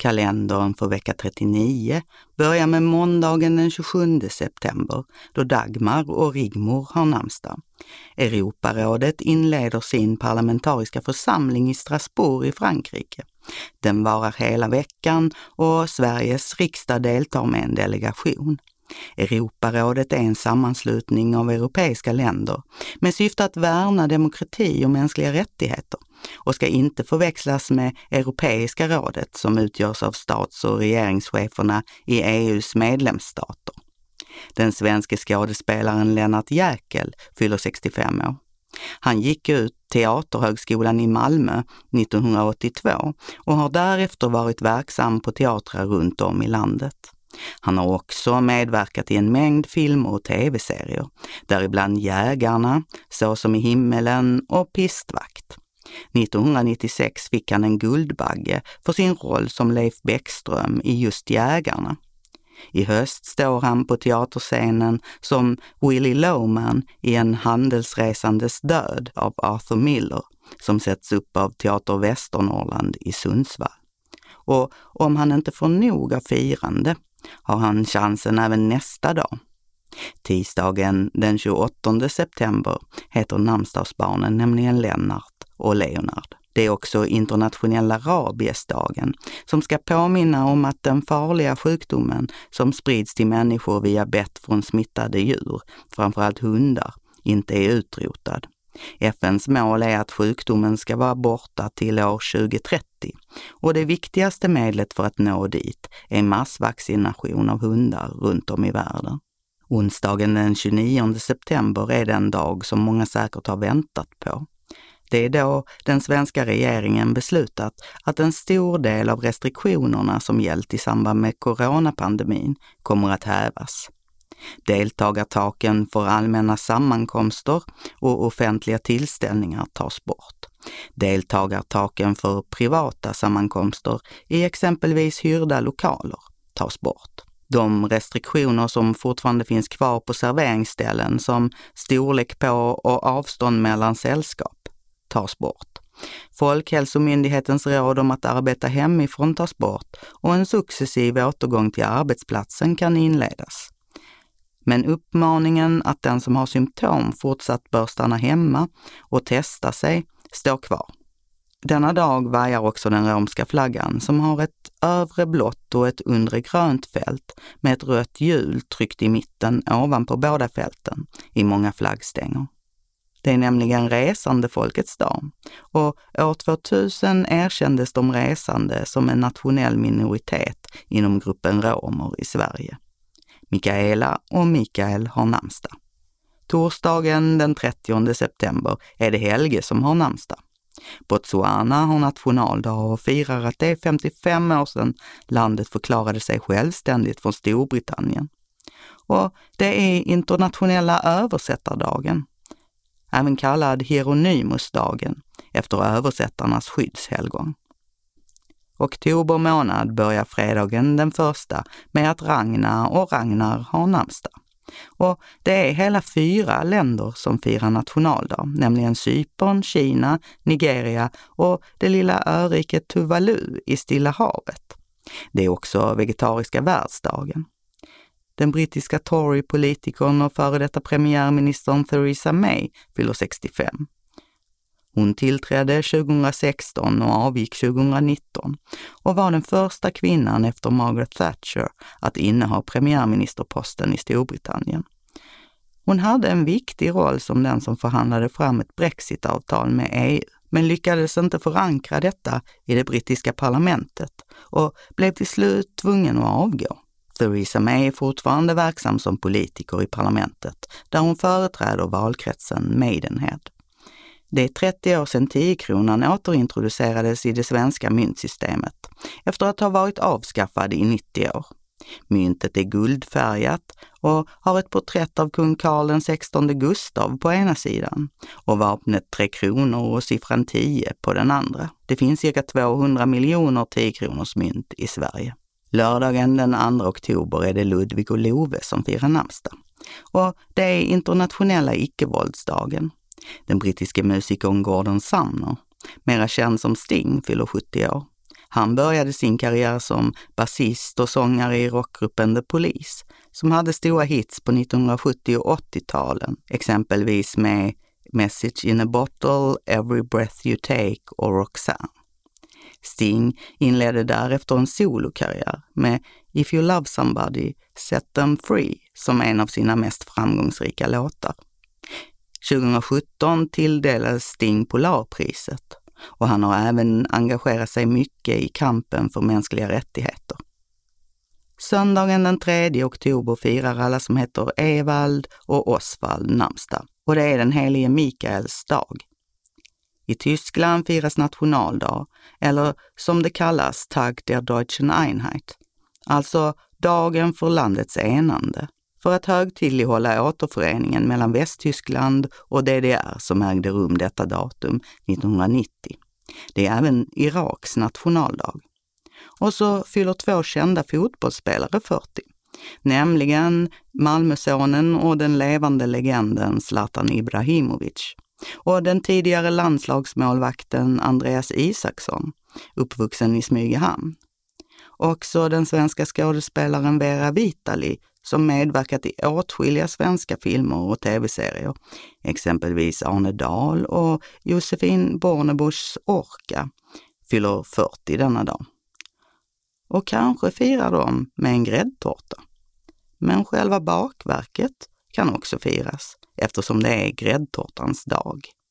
Kalendern för vecka 39 börjar med måndagen den 27 september då Dagmar och Rigmor har namnsdag. Europarådet inleder sin parlamentariska församling i Strasbourg i Frankrike. Den varar hela veckan och Sveriges riksdag deltar med en delegation. Europarådet är en sammanslutning av europeiska länder med syfte att värna demokrati och mänskliga rättigheter och ska inte förväxlas med Europeiska rådet som utgörs av stats- och regeringscheferna i EU:s medlemsstater. Den svenske skådespelaren Lennart Jäkel fyller 65 år. Han gick ut Teaterhögskolan i Malmö 1982 och har därefter varit verksam på teatrar runt om i landet. Han har också medverkat i en mängd filmer och tv-serier, däribland Jägarna, Så som i himmelen och Pistvakt. 1996 fick han en Guldbagge för sin roll som Leif Bäckström i just Jägarna. I höst står han på teaterscenen som Willy Loman i En handelsresandes död av Arthur Miller som sätts upp av Teater Västernorrland i Sundsvall. Och om han inte får nog av firande har han chansen även nästa dag. Tisdagen den 28 september heter namnsdagsbarnen nämligen Lennart och Leonard. Det är också internationella rabiesdagen som ska påminna om att den farliga sjukdomen som sprids till människor via bett från smittade djur, framförallt hundar, inte är utrotad. FNs mål är att sjukdomen ska vara borta till år 2030 och det viktigaste medlet för att nå dit är massvaccination av hundar runt om i världen. Onsdagen den 29 september är den dag som många säkert har väntat på. Det är då den svenska regeringen beslutat att en stor del av restriktionerna som gällt i samband med coronapandemin kommer att hävas. Deltagartaken för allmänna sammankomster och offentliga tillställningar tas bort. Deltagartaken för privata sammankomster i exempelvis hyrda lokaler tas bort. De restriktioner som fortfarande finns kvar på serveringsställen som storlek på och avstånd mellan sällskap tas bort. Folkhälsomyndighetens råd om att arbeta hemifrån tas bort och en successiv återgång till arbetsplatsen kan inledas. Men uppmaningen att den som har symptom fortsatt bör stanna hemma och testa sig står kvar. Denna dag vajar också den romska flaggan som har ett övre blått och ett undre grönt fält med ett rött hjul tryckt i mitten ovanpå båda fälten i många flaggstänger. Det är nämligen resande folkets dag och år 2000 erkändes de resande som en nationell minoritet inom gruppen romer i Sverige. Mikaela och Mikael har namnsdag. Torsdagen den 30 september är det Helge som har namnsdag. Botswana har nationaldag och firar att det är 55 år sedan landet förklarade sig självständigt från Storbritannien. Och det är internationella översättardagen, även kallad Hieronymusdagen efter översättarnas skyddshelgon. Oktober månad börjar fredagen den 1 med att Ragnar och Ragnar har namnsdag. Och det är hela 4 länder som firar nationaldag, nämligen Cypern, Kina, Nigeria och det lilla öriket Tuvalu i Stilla havet. Det är också vegetariska världsdagen. Den brittiska Tory-politikern och före detta premiärministern Theresa May fyller 65. Hon tillträdde 2016 och avgick 2019 och var den första kvinnan efter Margaret Thatcher att inneha premiärministerposten i Storbritannien. Hon hade en viktig roll som den som förhandlade fram ett Brexit-avtal med EU, men lyckades inte förankra detta i det brittiska parlamentet och blev till slut tvungen att avgå. Theresa May är fortfarande verksam som politiker i parlamentet där hon företräder valkretsen Maidenhead. Det är 30 år sedan 10-kronan återintroducerades i det svenska myntsystemet efter att ha varit avskaffad i 90 år. Myntet är guldfärgat och har ett porträtt av kung Karl XVI Gustav på ena sidan och vapnet 3 kronor och siffran 10 på den andra. Det finns cirka 200 miljoner 10-kronors mynt i Sverige. Lördagen den 2 oktober är det Ludvig och Love som firar namnsdag. Och det är internationella icke-våldsdagen. Den brittiske musikern Gordon Sumner, mera känd som Sting, fyller 70 år. Han började sin karriär som basist och sångare i rockgruppen The Police, som hade stora hits på 1970- och 80-talen, exempelvis med Message in a Bottle, Every Breath You Take och Roxanne. Sting inledde därefter en solokarriär med If You Love Somebody, Set Them Free som en av sina mest framgångsrika låtar. 2017 tilldelades Sting Polarpriset och han har även engagerat sig mycket i kampen för mänskliga rättigheter. Söndagen den 3 oktober firar alla som heter Evald och Osvald namnsdag och det är den helige Mikaels dag. I Tyskland firas nationaldag, eller som det kallas Tag der Deutschen Einheit, alltså dagen för landets enande, för att högtidlighålla återföreningen mellan Västtyskland och DDR som ägde rum detta datum 1990. Det är även Iraks nationaldag. Och så fyller 2 kända fotbollsspelare 40, nämligen Malmösonen och den levande legenden Zlatan Ibrahimovic och den tidigare landslagsmålvakten Andreas Isaksson, uppvuxen i Smygehamn. Också den svenska skådespelaren Vera Vitali som medverkat i åtskilliga svenska filmer och tv-serier, exempelvis Arne Dahl och Josefin Bornebuschs Orka, fyller 40 denna dag. Och kanske firar de med en gräddtårta. Men själva bakverket kan också firas eftersom det är gräddtårtans dag.